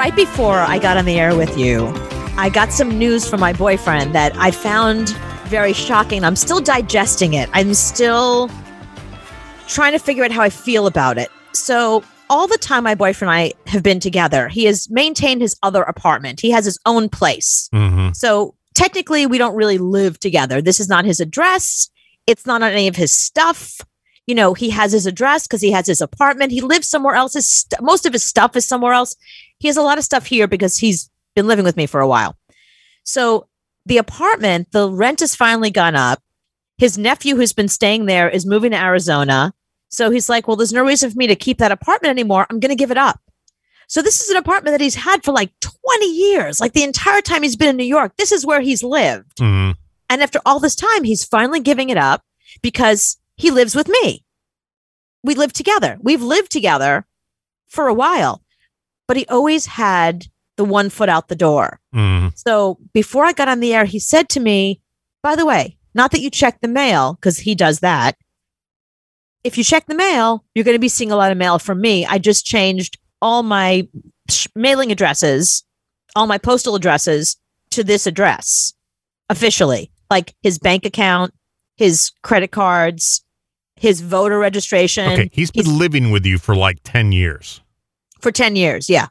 right before I got on the air with you, I got some news from my boyfriend that I found very shocking. I'm still digesting it. I'm still trying to figure out how I feel about it. So all the time my boyfriend and I have been together, he has maintained his other apartment. He has his own place. Mm-hmm. So technically, we don't really live together. This is not his address. It's not on any of his stuff. You know, he has his address because he has his apartment. He lives somewhere else. Most of his stuff is somewhere else. He has a lot of stuff here because he's been living with me for a while. So the apartment, the rent has finally gone up. His nephew who's been staying there is moving to Arizona. So he's like, well, there's no reason for me to keep that apartment anymore. I'm going to give it up. So this is an apartment that he's had for like 20 years, like the entire time he's been in New York. This is where he's lived. Mm-hmm. And after all this time, he's finally giving it up because he lives with me. We live together. We've lived together for a while, but he always had the 1 foot out the door. Mm-hmm. So before I got on the air, he said to me, by the way, not that you check the mail, because he does that. If you check the mail, you're going to be seeing a lot of mail from me. I just changed all my mailing addresses, all my postal addresses to this address officially, like his bank account, his credit cards, his voter registration. Okay, he's been living with you for like 10 years. For 10 years, yeah.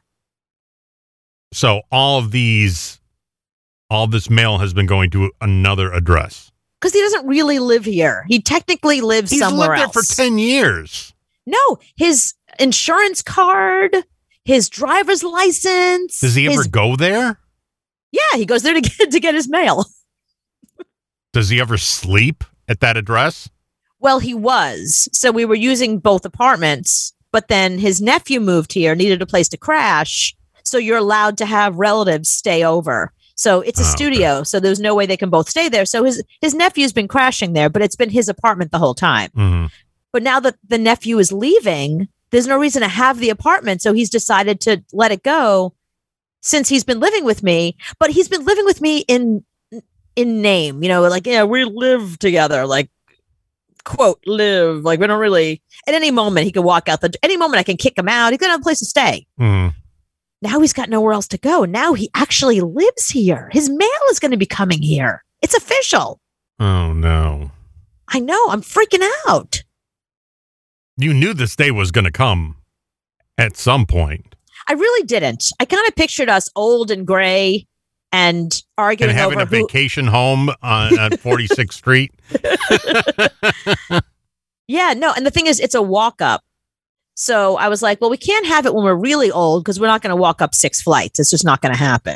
So all this mail has been going to another address. Because he doesn't really live here. He technically lives somewhere else. He's lived there for 10 years. No, his insurance card, his driver's license. Does he ever go there? Yeah, he goes there to get his mail. Does he ever sleep at that address? Well, he was. So we were using both apartments, but then his nephew moved here, needed a place to crash. So you're allowed to have relatives stay over. So it's a studio. Okay. So there's no way they can both stay there. So his nephew's been crashing there, but it's been his apartment the whole time. Mm-hmm. But now that the nephew is leaving, there's no reason to have the apartment. So he's decided to let it go since he's been living with me. But he's been living with me in name, you know, like, yeah, we live together, like, quote, live. Like, we don't really, at any moment, he could walk out any moment I can kick him out. He's going to have a place to stay. Mm-hmm. Now he's got nowhere else to go. Now he actually lives here. His mail is going to be coming here. It's official. Oh, no. I know. I'm freaking out. You knew this day was going to come at some point. I really didn't. I kind of pictured us old and gray and arguing and having over a vacation home on 46th Street. Yeah, no. And the thing is, it's a walk up. So I was like, well, we can't have it when we're really old because we're not going to walk up 6 flights. It's just not going to happen.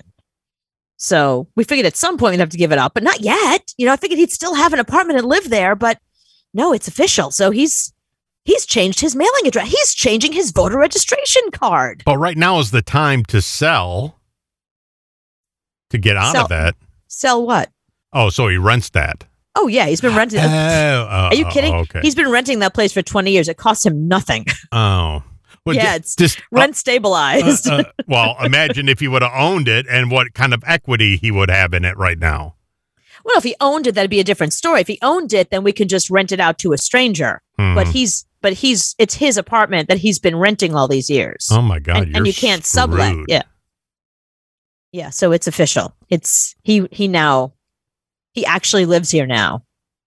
So we figured at some point we'd have to give it up, but not yet. You know, I figured he'd still have an apartment and live there, but no, it's official. So he's changed his mailing address. He's changing his voter registration card. But right now is the time to sell, to get out of that. Sell what? Oh, so he rents that. Oh, yeah. He's been renting. Are you kidding? Okay. He's been renting that place for 20 years. It costs him nothing. Oh. Well, yeah, it's just rent stabilized. Well, imagine if he would have owned it and what kind of equity he would have in it right now. Well, if he owned it, that'd be a different story. If he owned it, then we could just rent it out to a stranger. Mm-hmm. But it's his apartment that he's been renting all these years. Oh my God. And you can't sublet. Yeah. Yeah. So it's official. It's he actually lives here now.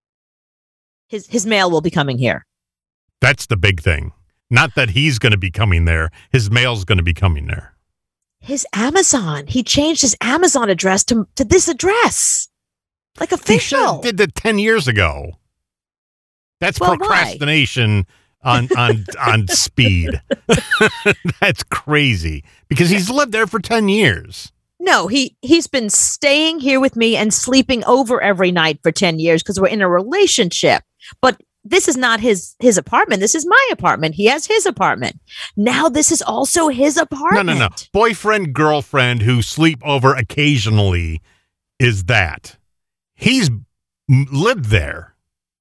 His mail will be coming here. That's the big thing. Not that he's going to be coming there. His mail's going to be coming there. His Amazon. He changed his Amazon address to this address. Like official. He did that 10 years ago. That's procrastination on speed. That's crazy because he's lived there for 10 years. No, he's been staying here with me and sleeping over every night for 10 years because we're in a relationship. But this is not his apartment. This is my apartment. He has his apartment. Now this is also his apartment. No. Boyfriend, girlfriend who sleep over occasionally is that. He's lived there.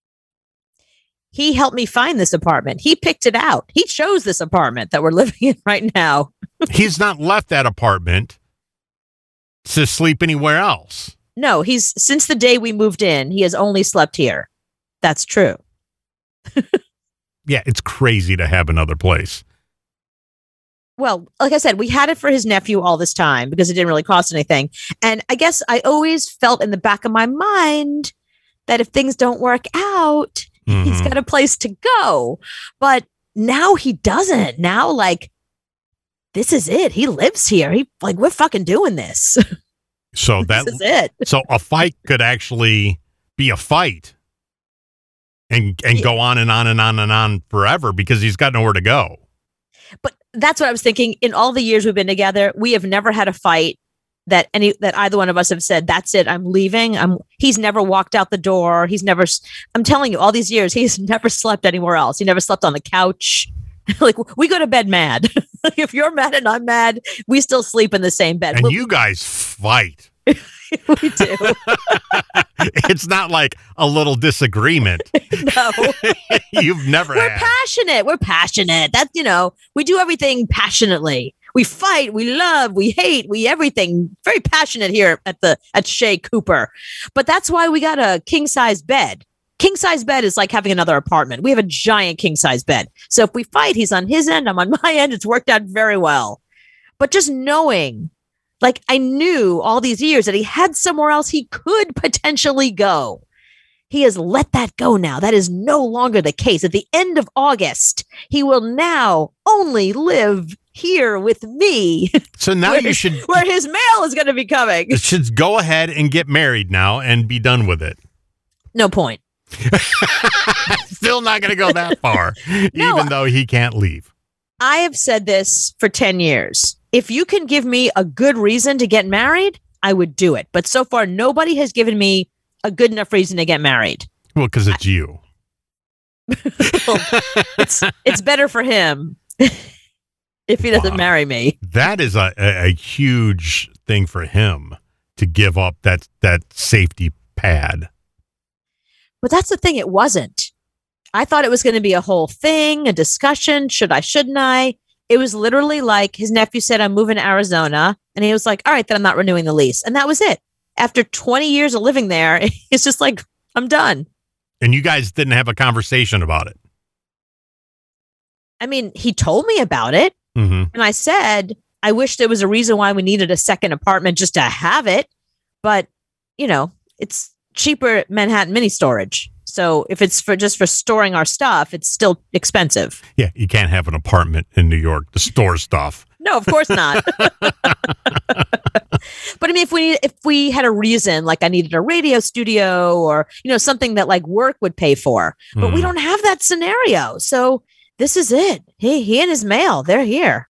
He helped me find this apartment. He picked it out. He chose this apartment that we're living in right now. He's not left that apartment to sleep anywhere else. No, since the day we moved in, he has only slept here. That's true. Yeah, it's crazy to have another place. Well, like I said, we had it for his nephew all this time because it didn't really cost anything. And I guess I always felt in the back of my mind that if things don't work out, he's got a place to go. But now he doesn't. Now, like, this is it. He lives here. We're fucking doing this. So this is it. So a fight could actually be a fight and go on and on and on and on forever because he's got nowhere to go. But that's what I was thinking. In all the years we've been together, we have never had a fight that either one of us have said, that's it, I'm leaving. He's never walked out the door. I'm telling you, all these years, he's never slept anywhere else. He never slept on the couch. Like, we go to bed mad. If you're mad and I'm mad, we still sleep in the same bed. And you guys fight. We do. It's not like a little disagreement. No. You've never We're passionate. We're passionate. That's, we do everything passionately. We fight, we love, we hate, we everything. Very passionate here at Shea Cooper. But that's why we got a king size bed. King size bed is like having another apartment. We have a giant king size bed. So if we fight, he's on his end, I'm on my end. It's worked out very well. But just knowing, like, I knew all these years that he had somewhere else he could potentially go. He has let that go now. That is no longer the case. At the end of August, he will now only live here with me. So now where his mail is going to be coming. You should go ahead and get married now and be done with it. No point. Still not going to go that far, even though he can't leave. I have said this for 10 years. If you can give me a good reason to get married, I would do it. But so far, nobody has given me a good enough reason to get married. Well, because it's you. It's better for him if he doesn't marry me. That is a huge thing for him to give up that safety pad. But that's the thing. It wasn't. I thought it was going to be a whole thing, a discussion. Should I, shouldn't I? It was literally like his nephew said, I'm moving to Arizona. And he was like, all right, then I'm not renewing the lease. And that was it. After 20 years of living there, it's just like, I'm done. And you guys didn't have a conversation about it? I mean, he told me about it. Mm-hmm. And I said, I wish there was a reason why we needed a second apartment just to have it. But, it's cheaper at Manhattan Mini Storage. So if it's for storing our stuff, it's still expensive. Yeah, you can't have an apartment in New York to store stuff. No, of course not. But I mean, if we had a reason, like I needed a radio studio or, something that like work would pay for, but we don't have that scenario. So this is it. He and his mail, they're here.